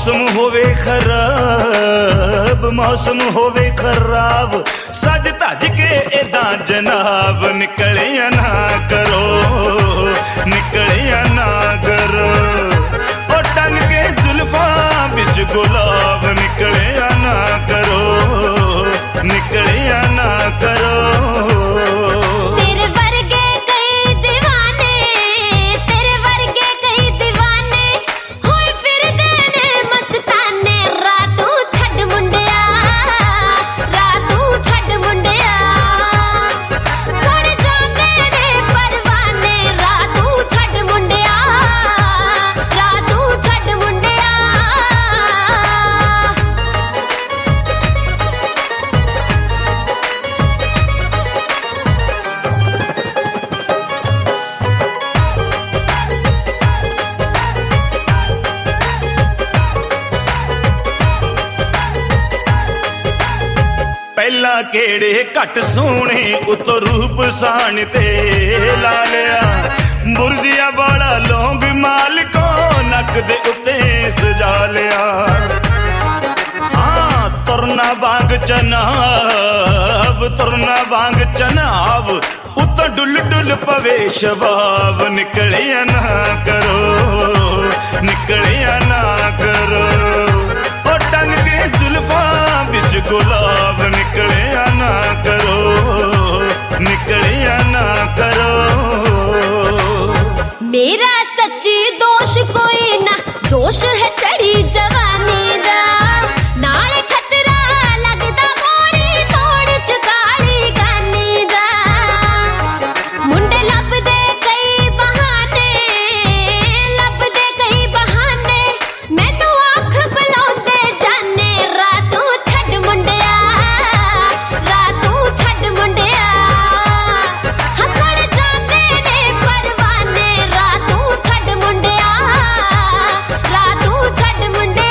मौसम होवे खराब, मौसम होवे खराब, सज धज के एदा जनाब निकलिया ना करो, निकलिया ना करो। ओ टंग के जुल्फा बिच गुलाब निकलिया ना करो, निकलिया ना करो। पहला केड़े घट सोने उतो रूप सान ते ला लिया, बुरजिया बड़ा लौंग माल को नक दे उत्ते सजा लिया। हाँ तुरना वांग चनाब, तुरना वांग चनाब, उतो डुल डुल पवे शबाब निकलिया ना करो, निकलिया ना करो। ओ टंग के जुल्फा बिच गुलाब निकलिया ना करो, निकलिया ना करो। मेरा सच्ची दोष कोई ना, दोष है चढ़ी जवानी दा, नाले खतरा लगदा गोरी तोड़ चुकाली गानी दा। मुंडे लभदे कई बहाने, लभदे कई बहाने, मैनू आँख बुलाउंदे जाने, रातू छड्ड मुंडिया, रातू छड्ड मुंडिया। हसण जांदे ने परवाने, रातू छड्ड मुंडिया, रातू छड्ड मुंडिया।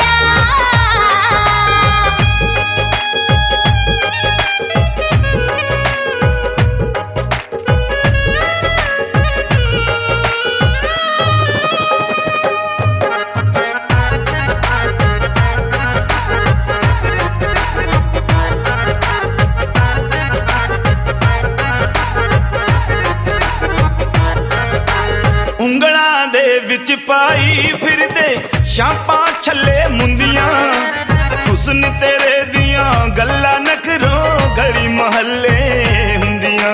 ਉਂਗਲਾਂ ਦੇ ਵਿੱਚ ਪਾਈ ਫਿਰਦੇ ਛਾਪਾਂ ਛੱਲੇ ਮੁੰਦੀਆਂ, ਹੁਸਨ ਤੇਰੇ ਦੀਆਂ ਗੱਲਾਂ ਨਖਰੋ ਗਲੀ ਮਹੱਲੇ ਹੁੰਦੀਆਂ।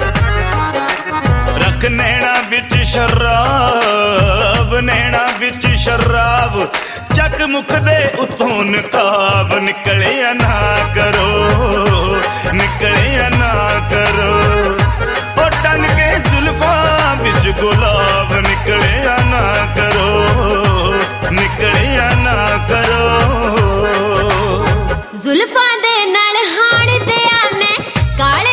ਰੱਖ ਨੈਣਾ ਵਿੱਚ ਸ਼ਰਾਬ, ਨੈਣਾ ਵਿੱਚ ਸ਼ਰਾਬ, ਚੱਕ ਮੁਖ ਦੇ ਉਤੋਂ ਨਕਾਬ ਨਿਕਲਿਆ ਨਾ ਕਰੋ, ਨਿਕਲਿਆ ਨਾ ਕਰੋ। ओ टंग के जुल्फा बिच गुलाब निकलिया ना करो, निकलिया ना करो। जुल्फां दे नाल हाण दिया मैं काले